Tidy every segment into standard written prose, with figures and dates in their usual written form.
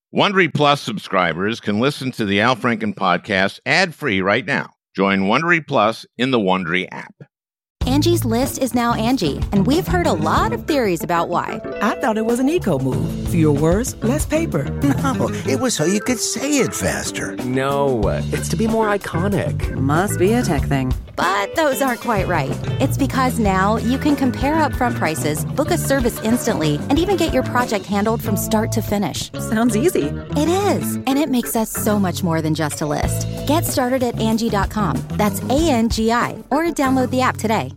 Wondery Plus subscribers can listen to the Al Franken podcast ad-free right now. Join Wondery Plus in the Wondery app. Angie's List is now Angie, and we've heard a lot of theories about why. I thought it was an eco move. Fewer words, less paper. No, it was so you could say it faster. No, it's to be more iconic. Must be a tech thing. But those aren't quite right. It's because now you can compare upfront prices, book a service instantly, and even get your project handled from start to finish. Sounds easy. It is, and it makes us so much more than just a list. Get started at Angie.com. That's ANGI, or download the app today.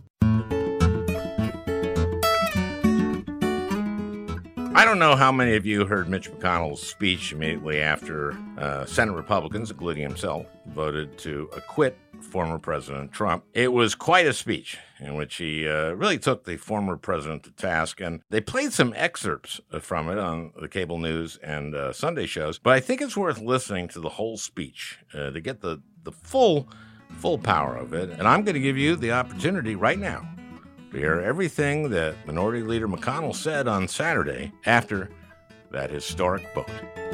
I don't know how many of you heard Mitch McConnell's speech immediately after Senate Republicans, including himself, voted to acquit former President Trump. It was quite a speech in which he really took the former president to task, and they played some excerpts from it on the cable news and Sunday shows, but I think it's worth listening to the whole speech to get the full power of it, and I'm going to give you the opportunity right now to hear everything that Minority Leader McConnell said on Saturday after that historic vote.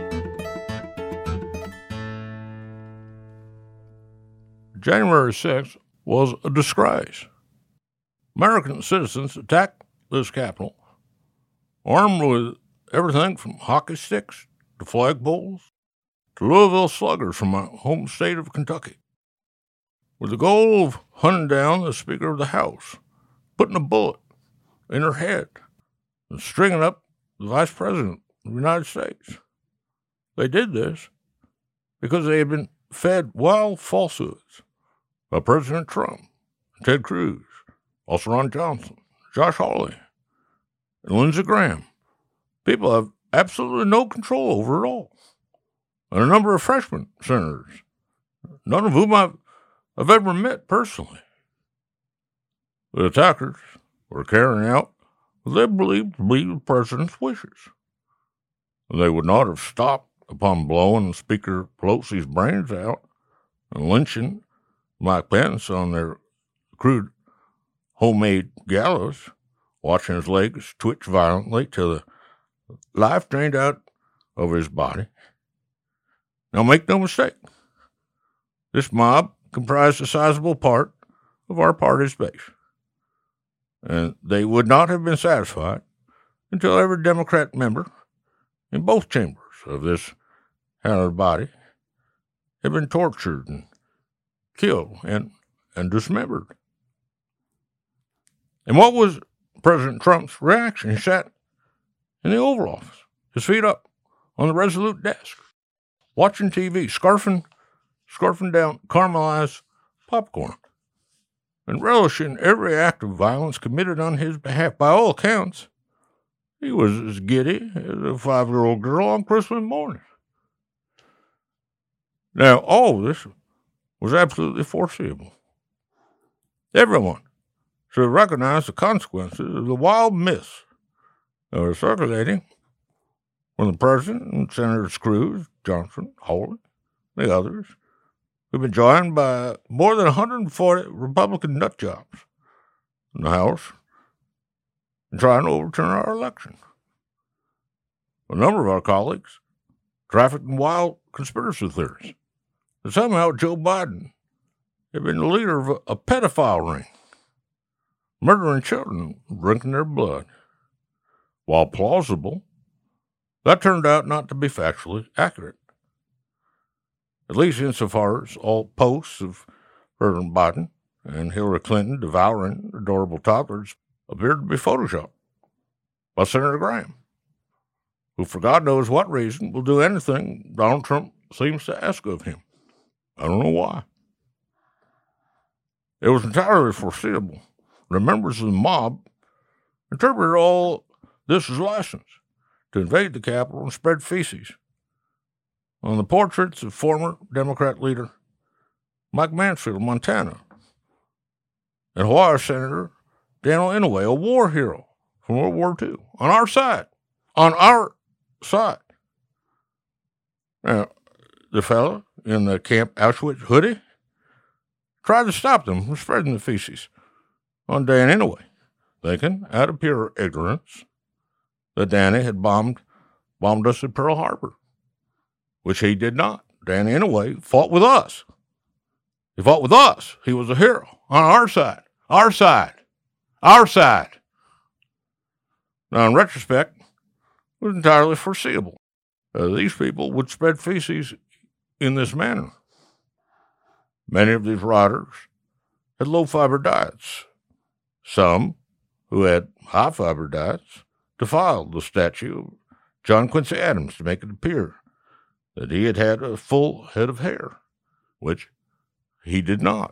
January 6th was a disgrace. American citizens attacked this Capitol, armed with everything from hockey sticks to flagpoles to Louisville sluggers from my home state of Kentucky, with the goal of hunting down the Speaker of the House, putting a bullet in her head, and stringing up the Vice President of the United States. They did this because they had been fed wild falsehoods by President Trump, Ted Cruz, also Ron Johnson, Josh Hawley, and Lindsey Graham. People have absolutely no control over it all. And a number of freshman senators, none of whom I've ever met personally. The attackers were carrying out what they believed to be the president's wishes. They would not have stopped upon blowing Speaker Pelosi's brains out and lynching Mike Pence on their crude homemade gallows, watching his legs twitch violently till the life drained out of his body. Now make no mistake, this mob comprised a sizable part of our party's base. And they would not have been satisfied until every Democrat member in both chambers of this hallowed body had been tortured and killed and dismembered. And what was President Trump's reaction? He sat in the Oval Office, his feet up on the Resolute desk, watching TV, scarfing down caramelized popcorn, and relishing every act of violence committed on his behalf. By all accounts, he was as giddy as a 5-year-old girl on Christmas morning. Now, all this was absolutely foreseeable. Everyone should recognize the consequences of the wild myths that were circulating when the President and Senators Cruz, Johnson, Hawley, the others, we've been joined by more than 140 Republican nutjobs in the House in trying to overturn our election. A number of our colleagues trafficked in wild conspiracy theories that somehow Joe Biden had been the leader of a pedophile ring, murdering children, drinking their blood. While plausible, that turned out not to be factually accurate, at least insofar as all posts of President Biden and Hillary Clinton devouring adorable toddlers appeared to be photoshopped by Senator Graham, who, for God knows what reason, will do anything Donald Trump seems to ask of him. I don't know why. It was entirely foreseeable. The members of the mob interpreted all this as license to invade the Capitol and spread feces on the portraits of former Democrat leader Mike Mansfield of Montana and Hawaii Senator Daniel Inouye, a war hero from World War II, on our side. On our side. Now, the fellow in the Camp Auschwitz hoodie tried to stop them from spreading the feces on Dan Inouye, thinking, out of pure ignorance, that Danny had bombed us at Pearl Harbor. which he did not. Danny Inouye fought with us. He fought with us. He was a hero on our side. Our side. Our side. Now, in retrospect, it was entirely foreseeable. These people would spread feces in this manner. Many of these rioters had low-fiber diets. Some, who had high-fiber diets, defiled the statue of John Quincy Adams to make it appear that he had had a full head of hair, which he did not.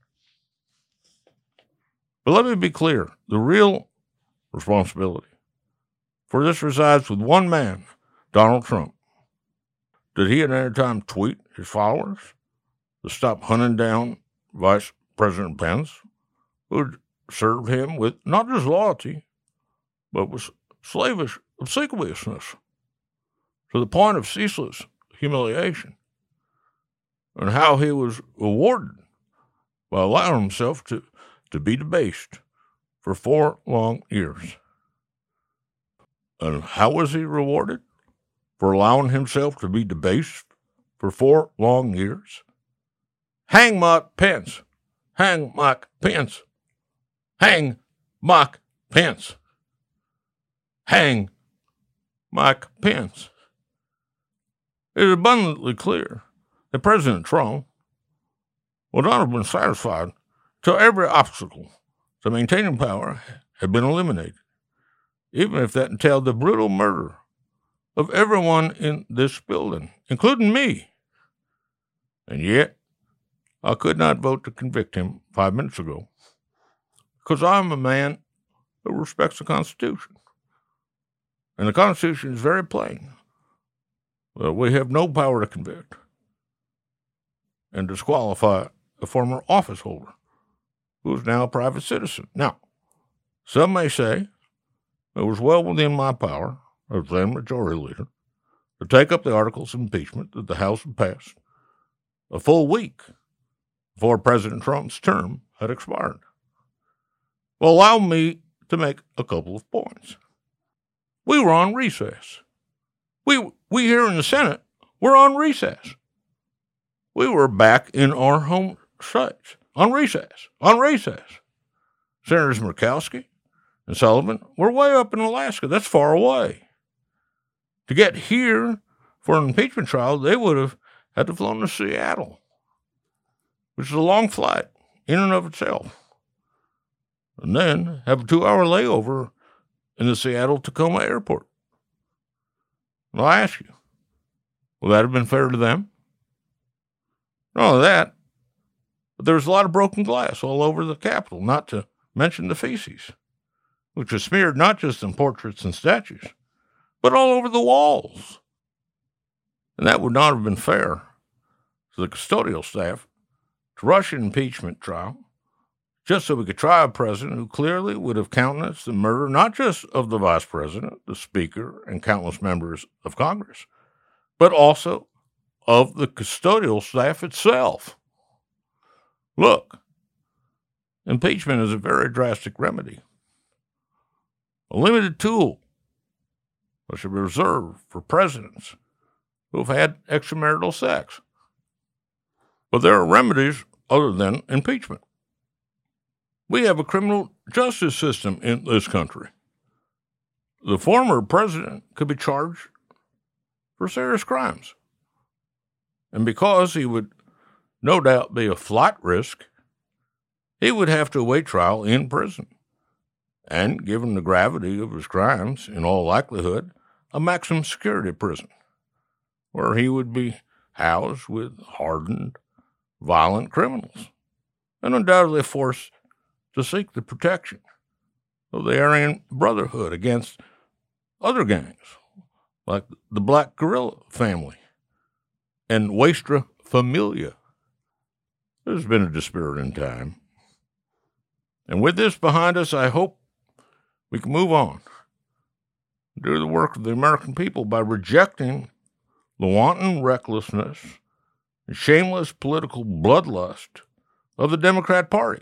But let me be clear, the real responsibility for this resides with one man, Donald Trump. Did he at any time tweet his followers to stop hunting down Vice President Pence, who had served him with not just loyalty, but with slavish obsequiousness, to the point of ceaseless humiliation, and how he was rewarded by allowing himself to be debased for 4 long years? And how was he rewarded for allowing himself to be debased for 4 long years? Hang Mike Pence. Hang Mike Pence. Hang Mike Pence. Hang Mike Pence. It is abundantly clear that President Trump would not have been satisfied till every obstacle to maintaining power had been eliminated, even if that entailed the brutal murder of everyone in this building, including me. And yet, I could not vote to convict him 5 minutes ago, because I'm a man who respects the Constitution. And the Constitution is very plain. We have no power to convict and disqualify a former office holder who is now a private citizen. Now, some may say it was well within my power, as then majority leader, to take up the articles of impeachment that the House had passed a full week before President Trump's term had expired. Well, allow me to make a couple of points. We were on recess. We here in the Senate were on recess. We were back in our home states, on recess. Senators Murkowski and Sullivan were way up in Alaska. That's far away. To get here for an impeachment trial, they would have had to fly to Seattle, which is a long flight in and of itself, and then have a 2-hour layover in the Seattle-Tacoma airport. Well, I ask you, will that have been fair to them? Not only that, but there was a lot of broken glass all over the Capitol, not to mention the feces, which was smeared not just in portraits and statues, but all over the walls. And that would not have been fair to the custodial staff to rush an impeachment trial just so we could try a president who clearly would have countenanced the murder not just of the vice president, the speaker, and countless members of Congress, but also of the custodial staff itself. Look, impeachment is a very drastic remedy, a limited tool that should be reserved for presidents who have had extramarital sex. But there are remedies other than impeachment. We have a criminal justice system in this country. The former president could be charged for serious crimes. And because he would no doubt be a flight risk, he would have to await trial in prison. And given the gravity of his crimes, in all likelihood, a maximum security prison, where he would be housed with hardened, violent criminals, and undoubtedly forced to seek the protection of the Aryan Brotherhood against other gangs, like the Black Guerrilla family and Waestra Familia. There's been a dispiriting time. And with this behind us, I hope we can move on, do the work of the American people by rejecting the wanton recklessness and shameless political bloodlust of the Democrat Party.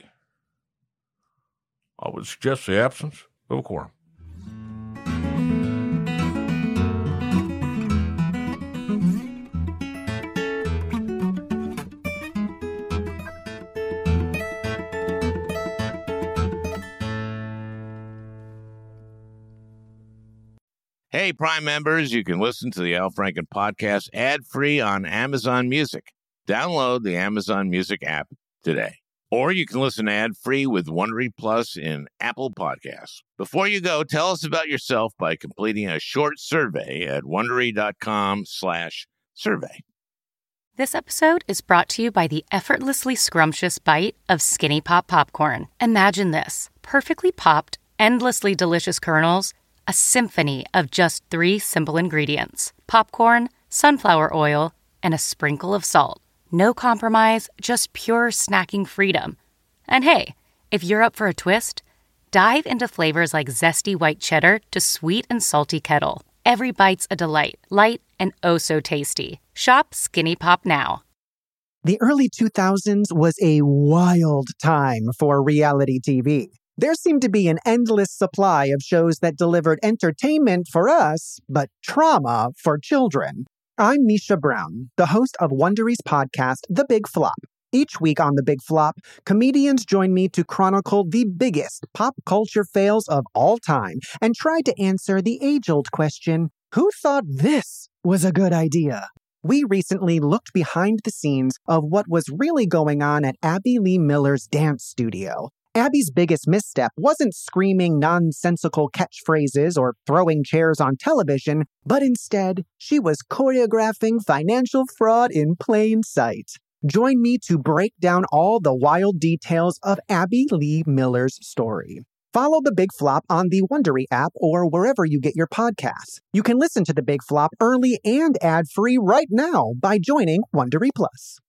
I would suggest the absence of a quorum. Hey, Prime members, you can listen to the Al Franken podcast ad-free on Amazon Music. Download the Amazon Music app today. Or you can listen ad-free with Wondery Plus in Apple Podcasts. Before you go, tell us about yourself by completing a short survey at Wondery.com/survey. This episode is brought to you by the effortlessly scrumptious bite of Skinny Pop popcorn. Imagine this: perfectly popped, endlessly delicious kernels, a symphony of just 3 simple ingredients: popcorn, sunflower oil, and a sprinkle of salt. No compromise, just pure snacking freedom. And hey, if you're up for a twist, dive into flavors like zesty white cheddar to sweet and salty kettle. Every bite's a delight, light and oh so tasty. Shop Skinny Pop now. The early 2000s was a wild time for reality TV. There seemed to be an endless supply of shows that delivered entertainment for us, but trauma for children. I'm Misha Brown, the host of Wondery's podcast, The Big Flop. Each week on The Big Flop, comedians join me to chronicle the biggest pop culture fails of all time and try to answer the age-old question, who thought this was a good idea? We recently looked behind the scenes of what was really going on at Abby Lee Miller's dance studio. Abby's biggest misstep wasn't screaming nonsensical catchphrases or throwing chairs on television, but instead, she was choreographing financial fraud in plain sight. Join me to break down all the wild details of Abby Lee Miller's story. Follow The Big Flop on the Wondery app or wherever you get your podcasts. You can listen to The Big Flop early and ad-free right now by joining Wondery Plus.